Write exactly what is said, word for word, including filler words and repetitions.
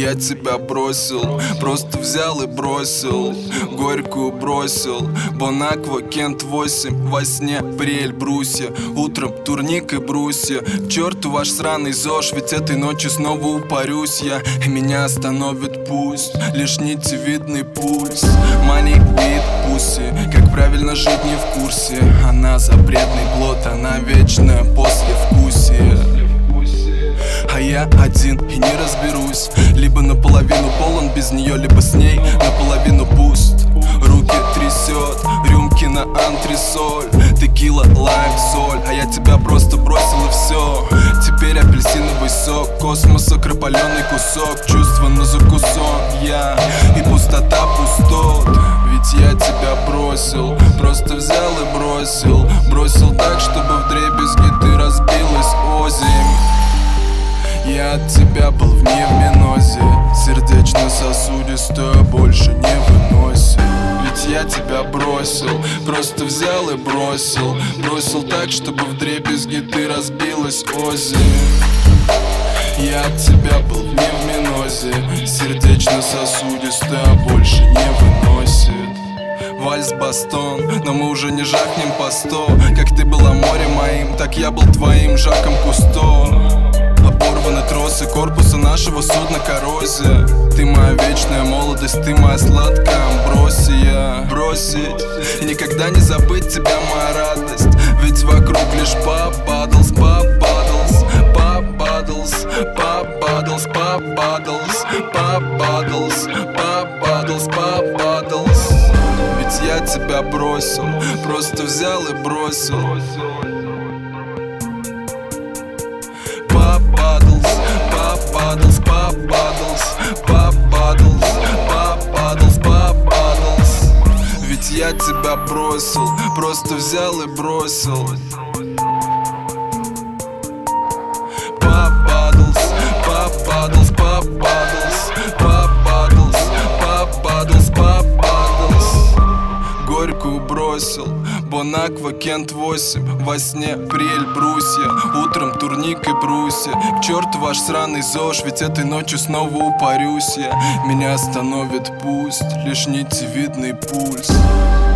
я тебя бросил, просто взял и бросил, горькую бросил. Бонаква, Кент восемь, во сне прель брусья, утром турник и брусья. К черту ваш сраный ЗОЖ, ведь этой ночью снова упарюсь я. И меня остановит пусть лишь нитевидный пульс. Money, weed, pussy, как правильно жить не в курсе. Она запретный плод, она вечная послевкусие. А я один и не разберусь, либо наполовину полон без нее, либо с ней наполовину пуст. Руки трясет, рюмки на антресоль, текила, лайм, соль. А я тебя просто бросил и все. Теперь апельсиновый сок, космоса кропаленый кусок, чувства на закусон я и пустота пустот. Ведь я тебя бросил, просто взял и бросил, бросил так, чтобы вдребезги ты разбилась озимь. Я от тебя был в невминозе, сердечно-сосудистую больше не выносит. Ведь я тебя бросил, просто взял и бросил, бросил так, чтобы вдребезги ты разбилась озимь. Я от тебя был в невминозе, сердечно-сосудистая больше не выносит. Вальс-бастон, но мы уже не жахнем по сто. Как ты была морем моим, так я был твоим Жаком Кусто. Оборваны тросы корпуса нашего судна коррозия. Ты моя вечная молодость, ты моя сладкая амбросия. Бросить и никогда не забыть тебя, моя радость. Ведь вокруг лишь пап-баддлс, пап-баддлс, пап-баддлс, пап-баддлс, пап-баддлс, пап-баддлс, пап-баддлс, пап-баддлс. Ведь я тебя бросил, просто взял и бросил. Пап-баддлс, пап-баддлс, пап-баддлс, пап-баддлс, пап-баддлс, пап-баддлс. Ведь я тебя бросил, просто взял и бросил. Пап-баддлс, пап-баддлс, пап-баддлс, пап-баддлс, пап-баддлс, пап-баддлс. Горькую бросил, Бонаква, Кент восемь, во сне прель брусья, утром турник и брусья. К черту ваш сраный ЗОЖ, ведь этой ночью снова упарюсь я. Меня остановит пусть лишь нитевидный пульс.